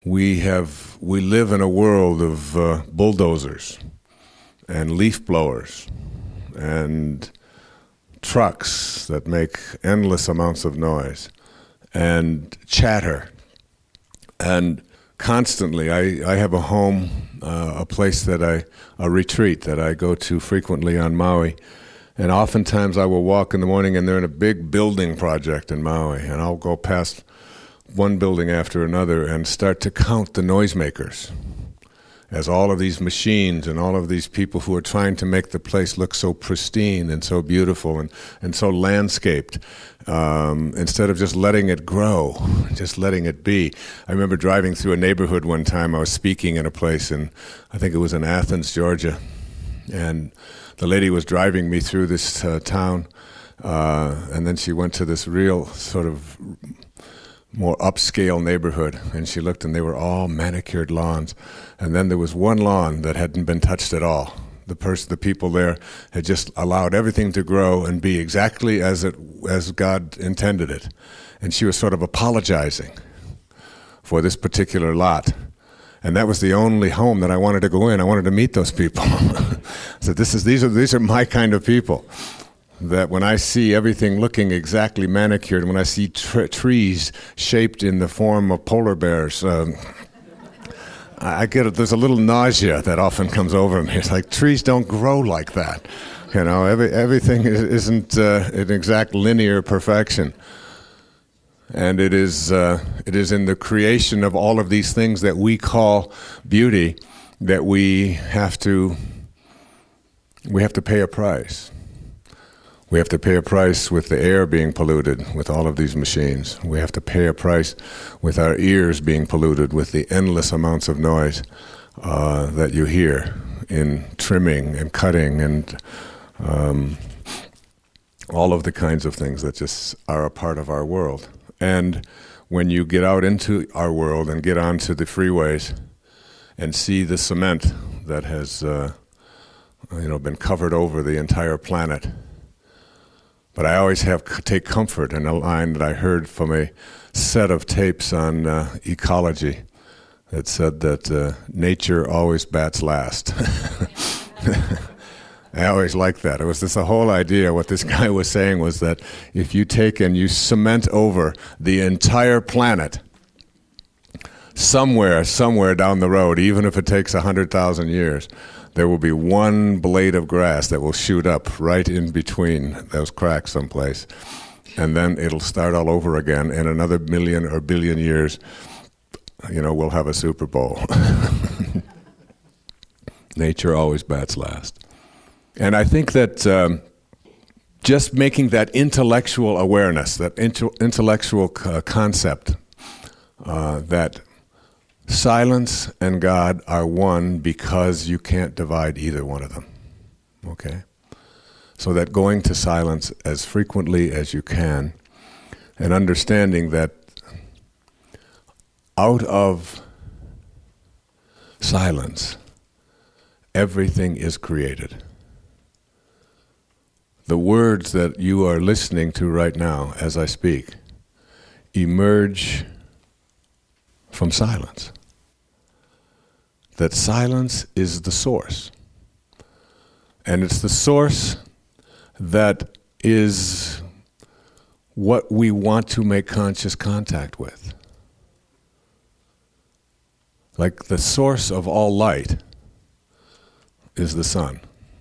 We live in a world of bulldozers and leaf blowers and trucks that make endless amounts of noise and chatter. And constantly, I have a home, a place a retreat that I go to frequently on Maui. And oftentimes I will walk in the morning and they're in a big building project in Maui. And I'll go past one building after another and start to count the noisemakers as all of these machines and all of these people who are trying to make the place look so pristine and so beautiful and so landscaped, instead of just letting it grow, just letting it be. I remember driving through a neighborhood one time. I was speaking in a place, and I think it was in Athens, Georgia, and the lady was driving me through this town, and then she went to this real sort of more upscale neighborhood, and she looked, and they were all manicured lawns. And then there was one lawn that hadn't been touched at all. The people there had just allowed everything to grow and be exactly as God intended it. And she was sort of apologizing for this particular lot. And that was the only home that I wanted to go in. I wanted to meet those people. So these are my kind of people. That when I see everything looking exactly manicured, when I see trees shaped in the form of polar bears, there's a little nausea that often comes over me. It's like, trees don't grow like that. You know, everything isn't an exact linear perfection. And it is in the creation of all of these things that we call beauty that we have to pay a price. We have to pay a price with the air being polluted with all of these machines. We have to pay a price with our ears being polluted with the endless amounts of noise that you hear in trimming and cutting and all of the kinds of things that just are a part of our world. And when you get out into our world and get onto the freeways and see the cement that has been covered over the entire planet. But I always take comfort in a line that I heard from a set of tapes on ecology that said that nature always bats last. I always liked that. It was the whole idea. What this guy was saying was that if you take and you cement over the entire planet, somewhere down the road, even if it takes 100,000 years, there will be one blade of grass that will shoot up right in between those cracks someplace. And then it'll start all over again. In another million or billion years, we'll have a Super Bowl. Nature always bats last. And I think that just making that intellectual awareness, that intellectual concept, that silence and God are one because you can't divide either one of them, okay? So that going to silence as frequently as you can and understanding that out of silence, everything is created. The words that you are listening to right now as I speak emerge from silence. That silence is the source. And it's the source that is what we want to make conscious contact with. Like the source of all light is the sun.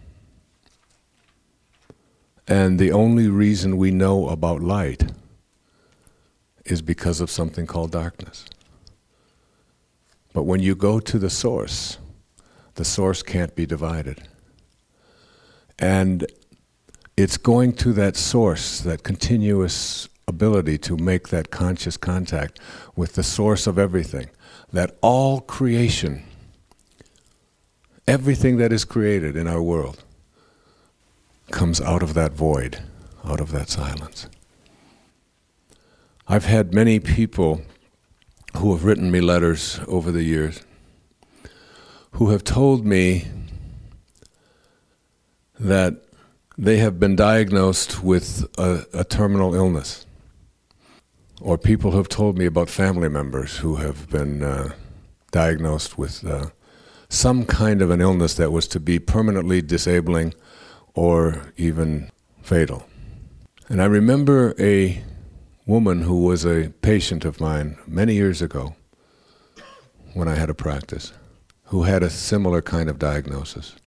And the only reason we know about light is because of something called darkness. But when you go to the source can't be divided. And it's going to that source, that continuous ability to make that conscious contact with the source of everything, that all creation, everything that is created in our world, comes out of that void, out of that silence. I've had many people who have written me letters over the years who have told me that they have been diagnosed with a terminal illness. Or people have told me about family members who have been diagnosed with some kind of an illness that was to be permanently disabling or even fatal. And I remember a woman who was a patient of mine many years ago when I had a practice, who had a similar kind of diagnosis.